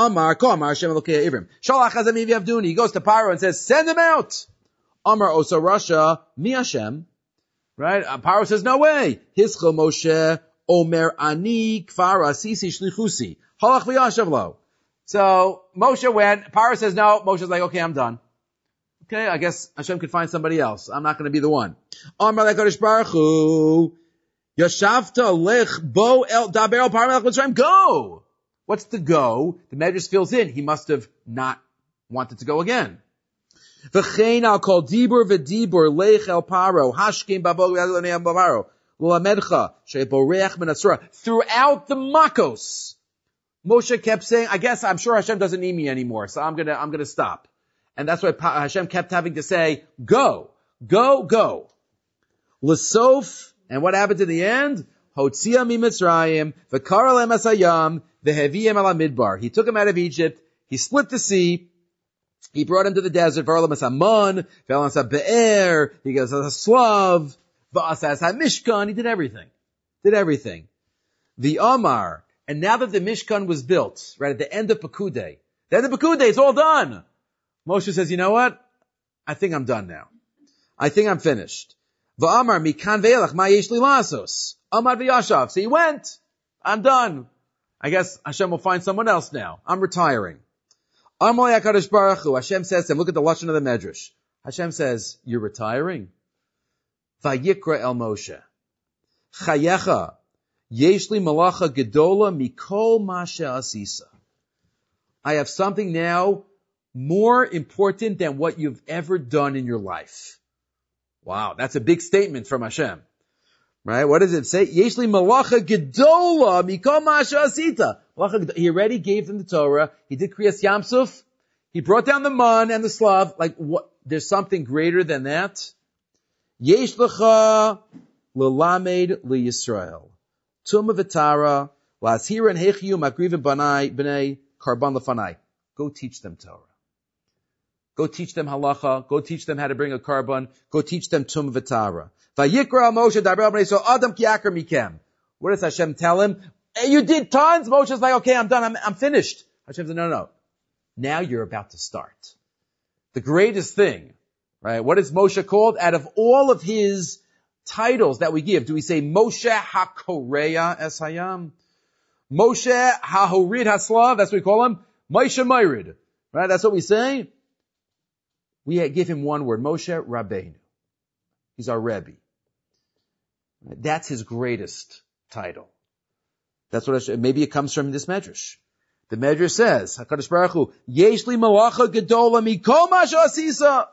He goes to Paro and says, send him out. Amar Osa Rasha, mi Hashem. Right? Paro says, no way. Hischel Moshe, Omer Ani, Kfar Asisi Shlichusi. Halach v'yashav lo. So Moshe went. Paro says, no. Moshe's like, okay, I'm done. Okay, I guess Hashem could find somebody else. I'm not going to be the one. Amar LeKadosh Baruch Hu. Yashavta lech bo el daber el parmelech mitzrayim. Go. What's the go? The Medrash fills in. He must have not wanted to go again. V'chein al kol dibur v'dibur lech el paro hashkim babog v'adonei bavaro l'lamedcha she'boreach min asura. Throughout the Makos, Moshe kept saying, I'm sure Hashem doesn't need me anymore, so I'm gonna stop. And that's why Hashem kept having to say, go. L'sof. And what happened to the end? Hotzia mi Mitzrayim, v'kara lehem asayam, v'heviyem ala midbar. He took him out of Egypt. He split the sea. He brought him to the desert. V'arlam asaman, v'elam asa be'er. He goes as a slav. V'asas ha-mishkan. He did everything. The Omar. And now that the Mishkan was built, right at the end of Pekudei, it's all done. Moshe says, you know what? I think I'm done now. I think I'm finished. V'amar mikan ve'elach ma yesh li lasos. Amar v'yashav. So he went. I'm done. I guess Hashem will find someone else now. I'm retiring. Amar HaKadosh Baruch Hu. Hashem says to him, look at the lashon of the Medrash. Hashem says, you're retiring? Vayikra el Moshe. Chayecha. Yesh li malacha gedola mikol ma she'asisa. I have something now more important than what you've ever done in your life. Wow, that's a big statement from Hashem. Right? What does it say? Yeshli malacha gedola mikol ma'asha asita. He already gave them the Torah. He did Kriyas Yamsuf. He brought down the man and the slav. Like, what? There's something greater than that? Yesh lecha lelamed liyisrael. Tumah v'tara la'azhira and hechiyu makrivim b'nei karban lefanai. Go teach them Torah. Go teach them halacha. Go teach them how to bring a carbon. Go teach them tum v'tara. Vayikra Moshe daber b'nei so adam ki akar mikem. What does Hashem tell him? Hey, you did tons. Moshe's like, okay, I'm done. I'm finished. Hashem said, no. Now you're about to start. The greatest thing, right? What is Moshe called? Out of all of his titles that we give, do we say Moshe HaKoreya Es Hayam? Moshe HaHorid Haslav? That's what we call him. Moshe Myrid. Right? That's what we say. We give him one word, Moshe Rabbeinu. He's our Rebbe. That's his greatest title. That's what maybe it comes from this Medrash. The Medrash says, HaKadosh Baruch Hu, Yesh li malacha gedola mikol ma she'asisa.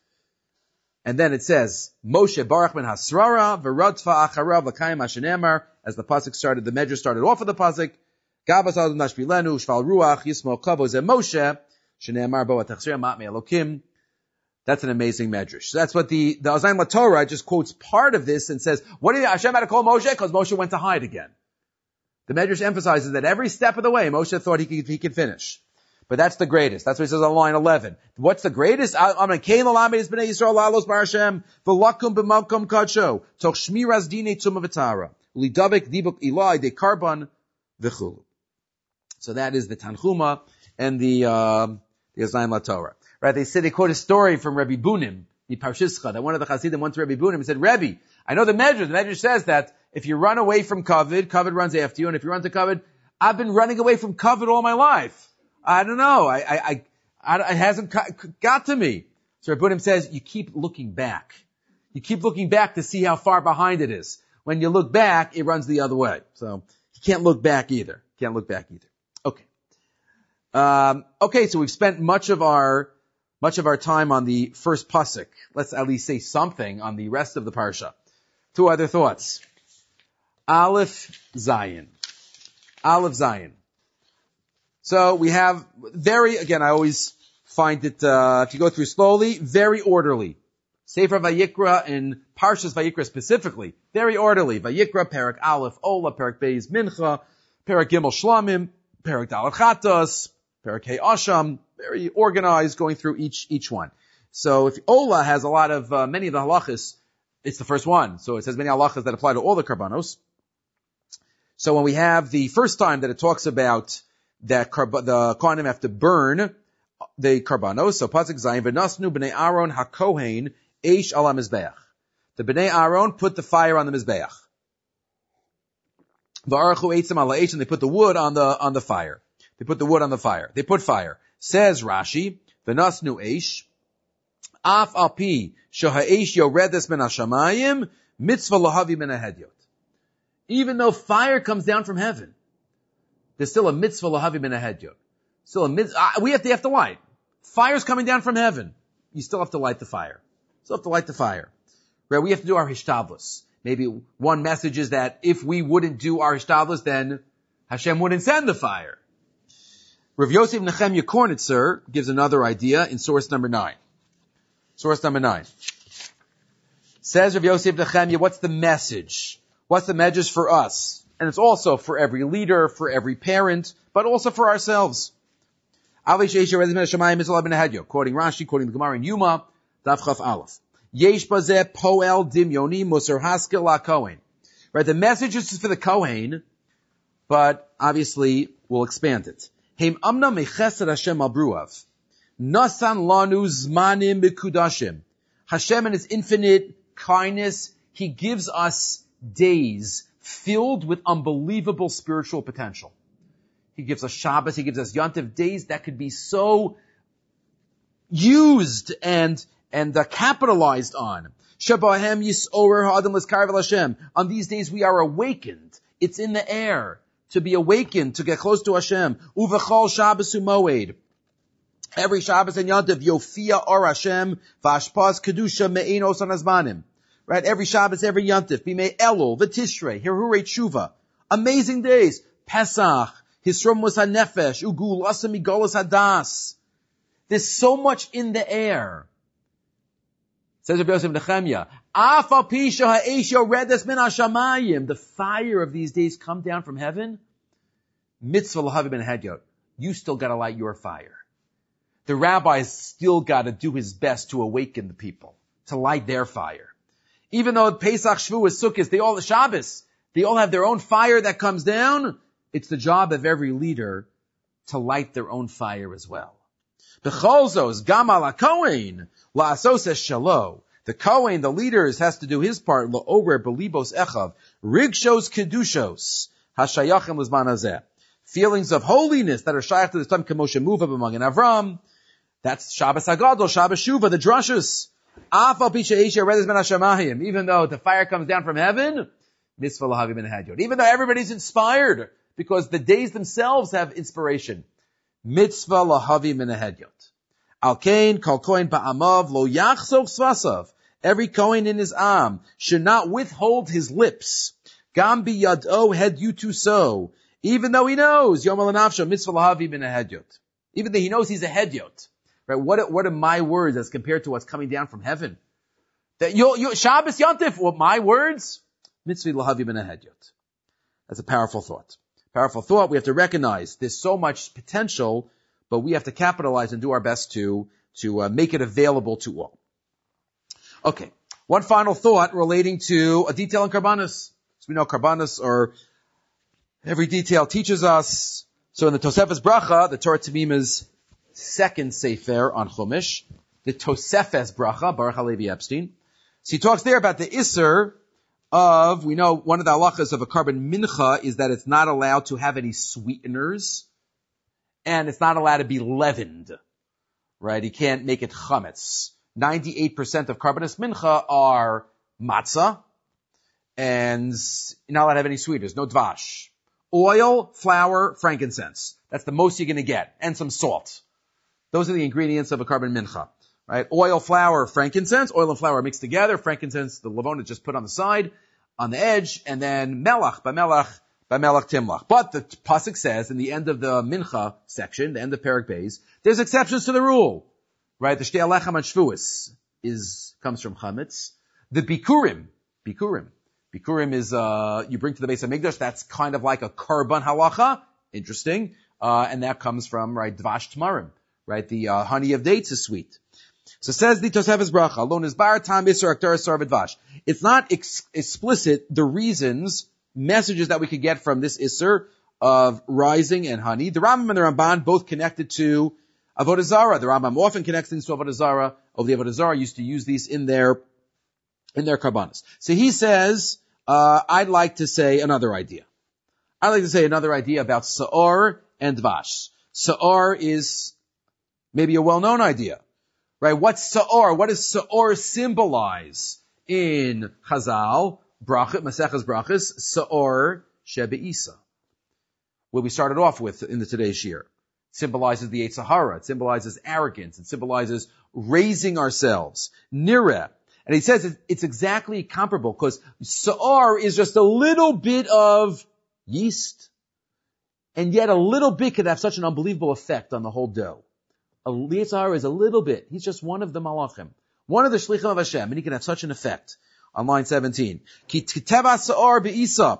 And then it says, Moshe Baruch ben Hasrara, v'radfa acharav l'kayim hashenemar. As the pasuk started, the Medrash started off with the pasuk, Gavas adon nashbilenu, shval ruach, yismo kavo ze Moshe, shenemar bo atachsir mat me Elokim. That's an amazing medrash. So that's what the Ozaim LaTorah just quotes part of this and says, what did Hashem had to call Moshe? Because Moshe went to hide again. The medrash emphasizes that every step of the way, Moshe thought he could finish. But that's the greatest. That's what he says on line 11. What's the greatest? I'm going to Kain Lamed is Bnei Yisrael Lalos Bar Hashem V'lakum b'malkum kadsho Toch Shmiras Dinei Tzuma V'Tara Ulidabek Dibuk Ilai De Karban V'Chulu. So that is the Tanchuma and the Ozaim LaTorah. Right? They quote a story from Rebbe Bunim, the Parshischa, that one of the Hasidim went to Rebbe Bunim and said, Rebbe, I know the Medrash says that if you run away from Kavod runs after you, and if you run to Kavod, I've been running away from Kavod all my life. I don't know. It hasn't got to me. So Rebbe Bunim says, you keep looking back. You keep looking back to see how far behind it is. When you look back, it runs the other way. So you can't look back either. Okay. Okay, so we've spent much of our time on the first pasuk. Let's at least say something on the rest of the parsha. Two other thoughts. Aleph Zayin. So we have again, I always find it, if you go through slowly, very orderly. Sefer Vayikra and Parshas Vayikra specifically, very orderly. Vayikra, Perek Aleph, Ola, Perek Beis, Mincha, Perek Gimel Shlamim, Perek Dalet Chatos, Perek Hey Asham, very organized, going through each one. So if Ola has a lot of, many of the halachas, it's the first one. So it says many halachas that apply to all the karbanos. So when we have the first time that it talks about that the Kohanim have to burn the karbanos, so pasuk Zayin, v'nasnu b'nei Aaron hakohen eish ala mizbeach. The b'nei Aaron put the fire on the mizbeach. V'arachu eitzim ala eish, and they put the wood on the fire. They put fire. Says Rashi, v'nasnu eish, af alpi shaha'eish yoredes min hashamayim, mitzvah lahavi min hahedyot. Even though fire comes down from heaven, there's still a mitzvah lahavi min hahedyot. Still a mitzvah, we have to light. Fire's coming down from heaven. You still have to light the fire. Right? We have to do our hishtavlus. Maybe one message is that if we wouldn't do our hishtavlus, then Hashem wouldn't send the fire. Rav Yosef Nechemya Kornitzer gives another idea in source number 9. Says Rav Yosef Nechemya, what's the message? What's the message for us? And it's also for every leader, for every parent, but also for ourselves. Quoting Rashi, quoting the Gemara in Yuma, Daf Chaf Aleph. Yesh bazeh poel dimyoni musar haskel lakohen. Right, the message is for the Kohen, but obviously we'll expand it. Heim amna mechesed Hashem al bruav. Nasan lanu zmanim mikudashim. Hashem in His infinite kindness, He gives us days filled with unbelievable spiritual potential. He gives us Shabbos, He gives us Yontif, days that could be so used and capitalized on. Shebahem yisorer ha'adam l'skarev el Hashem. On these days we are awakened. It's in the air to be awakened, to get close to Hashem. Uvechol Shabbos u'moed. Every Shabbos and Yontif, Yofia or Hashem, v'ashpaz kedusha me'enos anazmanim. Right, every Shabbos, every Yontif, b'mei Elul, v'tishrei, hirurei tshuva. Amazing days. Pesach, Hisrom was hanefesh, ugul, asam igolas hadas. There's so much in the air. Says Rabbi Yosef Nechemya, Afal pisha ha'esh yoredes min hashamayim. The fire of these days come down from heaven. Mitzvah lahavi ben hadyot. You still gotta light your fire. The rabbi's still gotta do his best to awaken the people, to light their fire. Even though Pesach, Shavuos, Sukkot, they all have their own fire that comes down. It's the job of every leader to light their own fire as well. B'cholzos gamal haKohen la'asos shalo. The Kohen, the leaders, has to do his part. La'orer belibos echav rigshos kedushos hashayachim l'zman hazeh. Feelings of holiness that are shayach to this time. K'moshe muva b'magen Avram. That's Shabbos Hagadol, Shabbos Shuvah, the drashus. Afal pisha isha redes ben hashamayim. Even though the fire comes down from heaven, mitzvah lahavi ben hadyot. Even though everybody's inspired, because the days themselves have inspiration. Mitzvah lahavi min hadyot. Al kain kol kohen ba'amav lo yachsok svasav. Every kohen in his am should not withhold his lips. Gam biyado hedyu so. Even though he knows yom al nafsho mitzvah lahavi min hadyot. Even though he knows he's a hedyot. Right? What are my words as compared to what's coming down from heaven? That Shabbos Yontif, what my words? Mitzvah lahavi ben ahedyot. That's a powerful thought. Powerful thought. We have to recognize there's so much potential, but we have to capitalize and do our best to make it available to all. Okay. One final thought relating to a detail in Karbanos. So we know Karbanos are, every detail teaches us. So in the Tosefes Bracha, the Torah Temima's second Sefer on Chumash, the Tosefes Bracha, Baruch HaLevi Epstein. So he talks there about the Isser of, we know one of the halachas of a carbon mincha is that it's not allowed to have any sweeteners, and it's not allowed to be leavened. Right? He can't make it chametz. 98% of Karbanos Mincha are matzah, and you're not allowed to have any sweeteners, no dvash. Oil, flour, frankincense. That's the most you're going to get, and some salt. Those are the ingredients of a carbon mincha. Right? Oil, flour, frankincense. Oil and flour are mixed together. Frankincense, the levon is just put on the side, on the edge, and then melach, b'melach timlach. But the pasuk says in the end of the mincha section, the end of Perek Beis, there's exceptions to the rule. Right? The Shtei Alechem on Shvuos comes from chametz. The Bikurim is, you bring to the Beis HaMikdash, that's kind of like a karban halacha. Interesting. And that comes from, right, dvash tamarim. Right? The, honey of dates is sweet. So says the Tosefes Bracha, alone is bar tam isur aktar sar v'dvash. It's not explicit the reasons, messages that we could get from this isur of rising and honey. The Rambam and the Ramban both connected to Avodah Zarah. The Rambam often connects things to Avodah Zarah. Of the Avodah Zarah used to use these in their karbanos. So he says, I'd like to say another idea. I'd like to say another idea about Sa'or and Dvash. Sa'or is maybe a well-known idea. Right? What's Sa'or? What does Sa'or symbolize in Chazal? Brachot, Maseches Brachos, Sa'or Shebe'isa. What we started off with in the today's year. Symbolizes the Yetzer Hara. It symbolizes arrogance. It symbolizes raising ourselves. Nireh. And he says it's exactly comparable because Sa'or is just a little bit of yeast. And yet a little bit could have such an unbelievable effect on the whole dough. A Yetzer Hara is a little bit. He's just one of the malachim. One of the shlichim of Hashem. And he can have such an effect. On line 17. Ki teva Sa'or be'isa.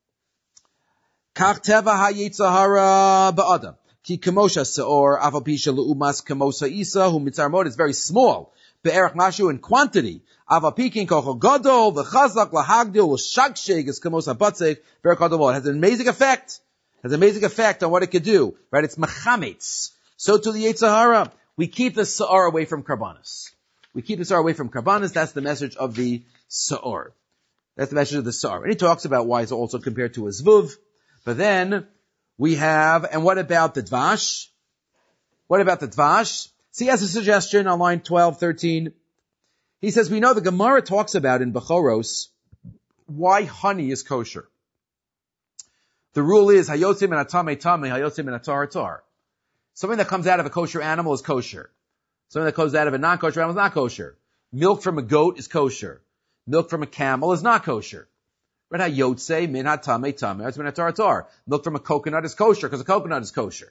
Kach teva ha-Yetzer Hara ba'adam. Ki kamosha Sa'or avapisha le'umas kamosa isa hu mitzar mod. It's very small. Be'erach mashu in quantity. Avapikin kocho gadol v'chazak lahagdil v'shagsheg is kamosa batzek be'erach gadol. It has an amazing effect. Has an amazing effect on what it could do. Right? It's mechametz. So to the Yetzer Hara, we keep the Sa'or away from Karbanos. We keep the Sa'or away from Karbanos. That's the message of the Sa'or. That's the message of the Sa'or. And he talks about why it's also compared to a Zvuv. But then we have, and what about the Dvash? What about the Dvash? So he has a suggestion on line 12, 13. He says, we know the Gemara talks about in Bechoros why honey is kosher. The rule is, hayotzim and atame tame, hayotzim and atar atar. Something that comes out of a kosher animal is kosher. Something that comes out of a non-kosher animal is not kosher. Milk from a goat is kosher. Milk from a camel is not kosher. Right? Hayotze min hatame tame, hayotzim and atar atar. Milk from a coconut is kosher because a coconut is kosher.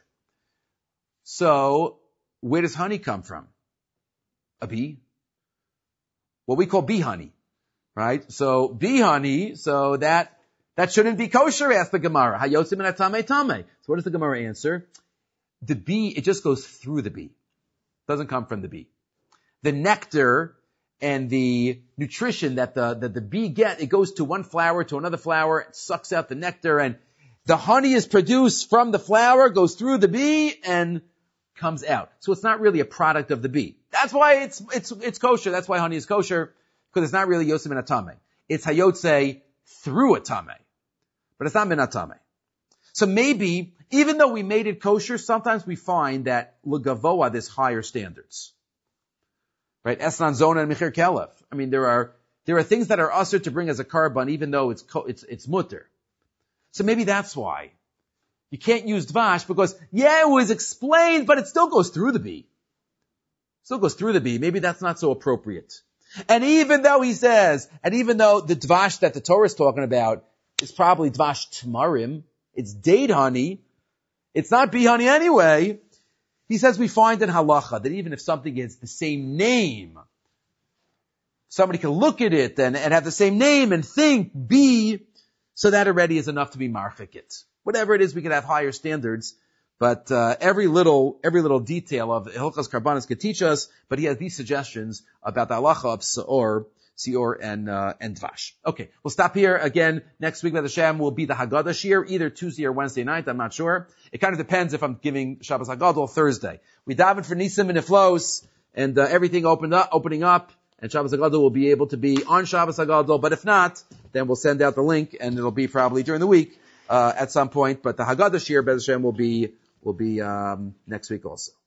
So, where does honey come from? A bee. What we call bee honey. Right? So, bee honey, so that shouldn't be kosher, asked the Gemara. Hayotzim and atame tame. So what does the Gemara answer? The bee, it just goes through the bee. It doesn't come from the bee. The nectar and the nutrition that the bee gets, it goes to one flower to another flower, it sucks out the nectar, and the honey is produced from the flower, goes through the bee, and comes out. So it's not really a product of the bee. That's why it's kosher. That's why honey is kosher, because it's not really yotzim and atame. It's hayotze through atame. But it's not min atame. So maybe, even though we made it kosher, sometimes we find that l'gavoa, there's higher standards. Right? Esnan zona and michir kelef. I mean, there are things that are usher to bring as a karban, even though it's mutter. So maybe that's why. You can't use dvash because, it was explained, but it still goes through the bee. Still goes through the bee. Maybe that's not so appropriate. And even though the dvash that the Torah is talking about is probably dvash tamarim, it's date honey, it's not bee honey anyway, He says we find in halacha that even if something is the same name, somebody can look at it and have the same name and think B, so that already is enough to be marchik it. Whatever it is, we can have higher standards, but every little detail of Hilchas Karbanos could teach us. But he has these suggestions about the halacha of Sior and Dvash. Okay, we'll stop here. Again, next week, B'ez Hashem, will be the Haggadah Shir, either Tuesday or Wednesday night, I'm not sure. It kind of depends if I'm giving Shabbos Haggadah Thursday. We daven for Nisim and Niflos, and everything opening up, and Shabbos Haggadah will be able to be on Shabbos Haggadah, but if not, then we'll send out the link, and it'll be probably during the week, at some point, but the Haggadah Shir, B'ez Hashem, will be next week also.